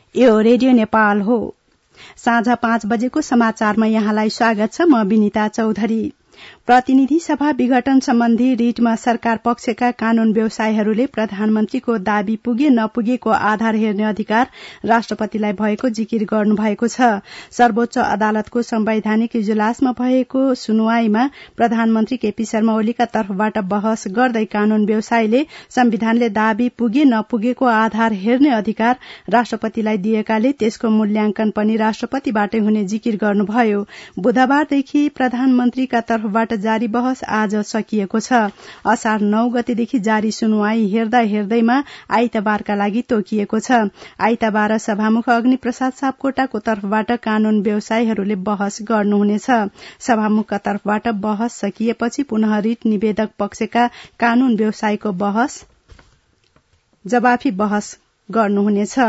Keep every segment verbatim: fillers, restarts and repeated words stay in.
यो रेडियो नेपाल हो। साँझ पाँच बजेको समाचारमा यहाँलाई स्वागत छ। म विनिता चौधरी। प्रतिनिधि सभा विघटन सम्बन्धी रिटमा सरकार पक्षका कानून व्यवसायीहरूले प्रधानमन्त्रीको दावी पुगे नपुगेको आधार हेर्ने अधिकार राष्ट्रपतिलाई भएको जिकिर गर्नुभएको छ। सर्वोच्च अदालतको संवैधानिक इजलासमा भएको सुनवाईमा प्रधानमन्त्री केपी शर्मा ओलीका तर्फबाट बहस गर्दै कानून व्यवसायीले संविधानले दावी पुगे नपुगेको आधार हेर्ने अधिकार राष्ट्रपतिलाई दिएकाले त्यसको मूल्याङ्कन पनि राष्ट्रपतिबाटै हुने जिकिर गर्नुभयो। बुधबारदेखि प्रधानमन्त्रीका तर्फबाट जारी बहस आज सकिएको छ। असार नौ गतेदेखि जारी सुनवाई हेर्दा हेर्दैमा आइतबारका लागि तोकिएको छ। आइतबार सभामुख अग्निप्रसाद सापकोटाको तर्फबाट कानून व्यवसायीहरूले बहस गर्नुहुनेछ। सभामुखका तर्फबाट बहस सकिएपछि पुनः रिट निवेदक पक्षका कानून व्यवसायीको बहस जवाफी बहस गर्नुहुनेछ।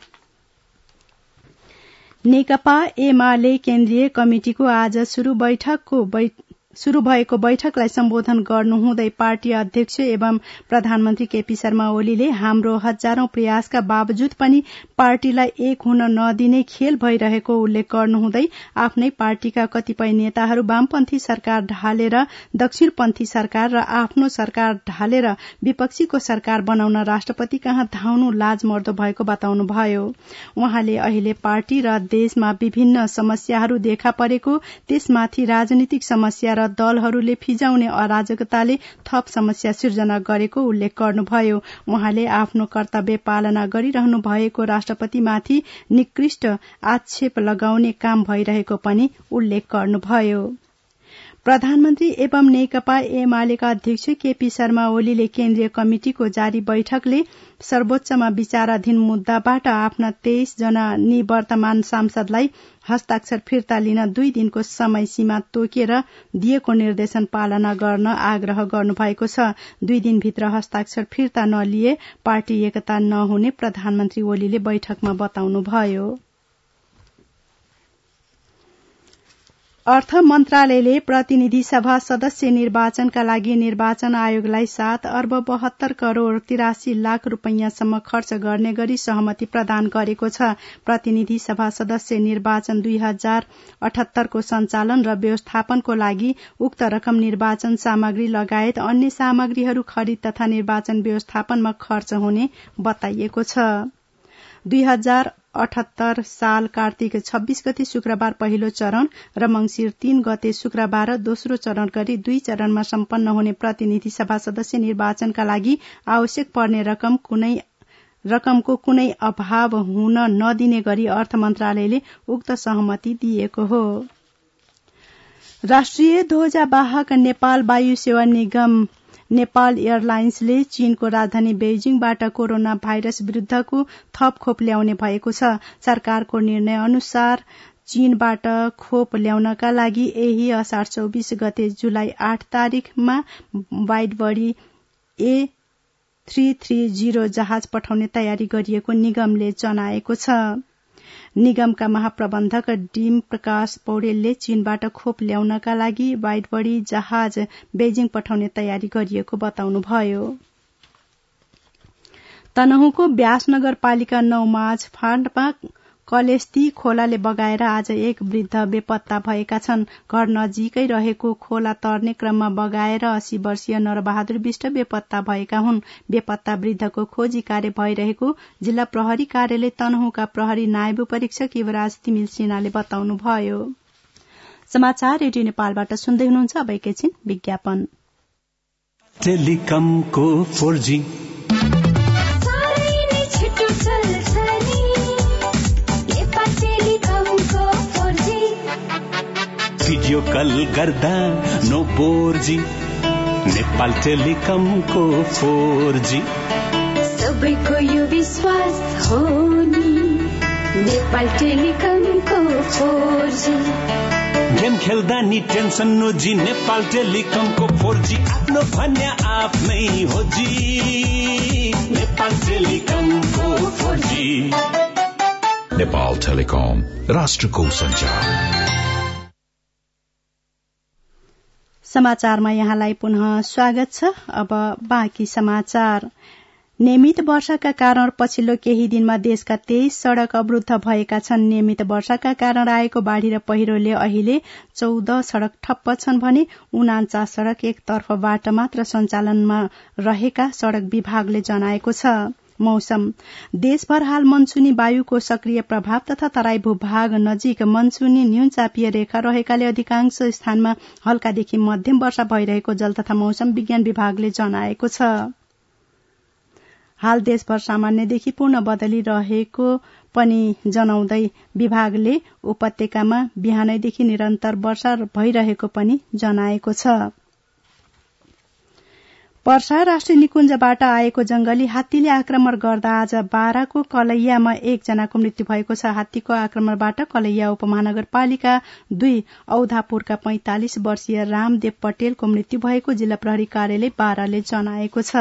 नेकपा एमाले केन्द्रीय कमिटिको आज शुरू बैठकको शुरू भएको बैठकलाई सम्बोधन गर्नुहुँदै पार्टी अध्यक्ष एवं प्रधानमन्त्री केपी शर्मा ओलीले हाम्रो हजारौं प्रयासका बावजुद पनि पार्टीलाई एक हुन नदिने खेल भइरहेको उल्लेख गर्नुहुँदै आफ्नै पार्टीका कतिपय नेताहरू वामपन्थी सरकार ढालेर दक्षिणपन्थी सरकार र आफ्नो सरकार ढालेर विपक्षीको सरकार बनाउन राष्ट्रपति कहाँ धाउनु लाजमर्दो भएको बताउनुभयो। उहाँले अहिले पार्टी र देशमा विभिन्न समस्याहरू देखा परेको, त्यसमाथि राजनीतिक समस्या र दलहरूले फिजाउने अराजकताले थप समस्या सिर्जना गरेको उल्लेख गर्नुभयो। उहाँले आफ्नो कर्तव्य पालना गरिरहनु भएको राष्ट्रपतिमाथि निकृष्ट आक्षेप लगाउने काम भइरहेको पनि उल्लेख गर्नुभयो। प्रधानमन्त्री एवं नेकपा एमालेका अध्यक्ष केपी शर्मा ओलीले केन्द्रीय कमिटिको जारी बैठकले सर्वोच्चमा विचाराधीन मुद्दाबाट आफ्ना तेइस जना निवर्तमान सांसदलाई हस्ताक्षर फिर्ता लिन दुई दिनको समय सीमा तोकेर दिएको निर्देशन पालना गर्न आग्रह गर्नुभएको छ। दुई दिनभित्र हस्ताक्षर फिर्ता नलिए पार्टी एकता नहुने प्रधानमन्त्री ओलीले बैठकमा बताउनुभयो। अर्थ मन्त्रालयले प्रतिनिधि सभा सदस्य निर्वाचनका लागि निर्वाचन आयोगलाई सात अर्ब बहत्तर करोड़ तिरासी लाख रूपैयाँसम्म खर्च गर्ने गरी सहमति प्रदान गरेको छ। प्रतिनिधि सभा सदस्य निर्वाचन दुई हजार अठहत्तरको सञ्चालन र व्यवस्थापनको लागि उक्त रकम निर्वाचन सामग्री लगायत अन्य सामग्रीहरू खरिद तथा निर्वाचन व्यवस्थापनमा खर्च हुने बताइएको छ। दुई हजार अठहत्तर साल कार्तिक छब्बीस गते शुक्रबार पहिलो चरण र मंगिर तीन गते शुक्रबार दोस्रो चरण गरी दुई चरणमा सम्पन्न हुने प्रतिनिधि सभा सदस्य निर्वाचनका लागि आवश्यक पर्ने रकम कुनै रकमको कुनै अभाव हुन नदिने गरी अर्थ मन्त्रालयले उक्त सहमति दिएको हो। राष्ट्रिय ध्वजावाहक नेपाल वायु सेवा निगम नेपाल एयरलाइन्सले चीनको राजधानी बेइजिङबाट कोरोना भाइरस विरूद्धको थप खोप ल्याउने भएको छ। सरकारको निर्णय अनुसार चीनबाट खोप ल्याउनका लागि यही असार चौबीस गते जुलाई आठ तारिखमा wide body A three three zero जहाज पठाउने तयारी गरिएको निगमले जनाएको छ। निगमका महाप्रबन्धक डीम प्रकाश पौडेलले चीनबाट खोप ल्याउनका लागि वाइड बडी जहाज बेइजिङ पठाउने तयारी गरिएको बताउनुभयो। तनहुँको ब्यास नगरपालिका नौ माझ फाँटमा कलेस्ती खोलाले बगाएर आज एक वृद्ध बेपत्ता भएका छन्। घर नजिकै रहेको खोला तर्ने क्रममा बगाएर अस्सी वर्षीय नरबहादुर विष्ट बेपत्ता भएका हुन्। बेपत्ता वृद्धको खोजी कार्य भइरहेको जिल्ला प्रहरी कार्यालय तनहुँका प्रहरी नायब परीक्षक युवराज तिमिल सिन्हाले बताउनुभयो। समाचार रेडियो नेपालबाट सुन्दै हुनुहुन्छ। अब एकैछिन विज्ञापन। टेलिकमको फोर जी भिडियो कल गर्दा नो फोर जी नेपाल टेलिकमको फोर जी सबैको यो विश्वास हो नि नेपाल टेलिकमको फोर जी। गेम खेल्दा नि टेन्सन नो जी नेपाल टेलिकमको फोर जी आफ्नो भन्या आफ्नै हो जी नेपाल टेलिकमको फोर जी। नेपाल टेलिकम राष्ट्रको सञ्चार। समाचारमा यहाँलाई पुनः स्वागत छ। अब बाँकी समाचार। नियमित वर्षाका कारण पछिल्लो केही दिनमा देशका तेइस सड़क अवरूद्ध भएका छन्। नियमित वर्षाका कारण आएको बाढ़ी र पहिरोले अहिले चौध सड़क ठप्प छन् भने उनान्चास सड़क एकतर्फबाट मात्र सञ्चालनमा रहेका सड़क विभागले जनाएको छ। मौसम देशभर हाल मनसुनी वायुको सक्रिय प्रभाव तथा तराई भूभाग नजिक मनसुनी न्यून चापीय रेखा रहेकाले अधिकांश स्थानमा हल्कादेखि मध्यम वर्षा भइरहेको जल तथा मौसम विज्ञान विभागले जनाएको छ। हाल देशभर सामान्यदेखि पूर्ण बदली रहेको पनि जनाउँदै विभागले उपत्यकामा बिहानैदेखि निरन्तर वर्षा भइरहेको पनि जनाएको छ। पर्सा राष्ट्रिय निकुञ्जबाट आएको जंगली हात्तीले आक्रमण गर्दा आज बाह्रको कलैयामा एकजनाको मृत्यु भएको छ। हात्तीको आक्रमणबाट कलैया उपमहानगरपालिका दुई औधापुरका पैंतालिस वर्षीय रामदेव पटेलको मृत्यु भएको जिल्ला प्रहरी कार्यालय बाह्रले जनाएको छ।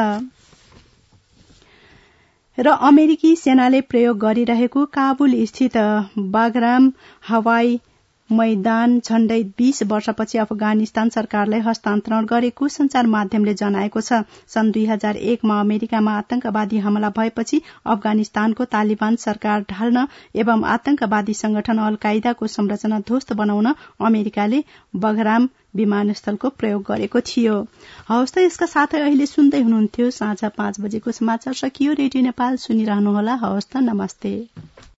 र अमेरिकी सेनाले प्रयोग गरिरहेको काबुल स्थित बागराम हवाई मैदान झण्डै बीस वर्षपछि अफगानिस्तान सरकारलाई हस्तान्तरण गरेको संचार माध्यमले जनाएको छ। सन् दुई हजार एकमा अमेरिकामा आतंकवादी हमला भएपछि अफगानिस्तानको तालिबान सरकार ढाल्न एवं आतंकवादी संगठन अल कायदाको संरचना ध्वस्त बनाउन अमेरिकाले बगराम विमानस्थलको प्रयोग गरेको थियो। हवस् त यसका साथै अहिले सुन्दै हुनुहुन्थ्यो साँझ पाँच बजेको समाचार सकियो। रेडियो नेपाल सुनिरहनुहोला। हवस् त नमस्ते।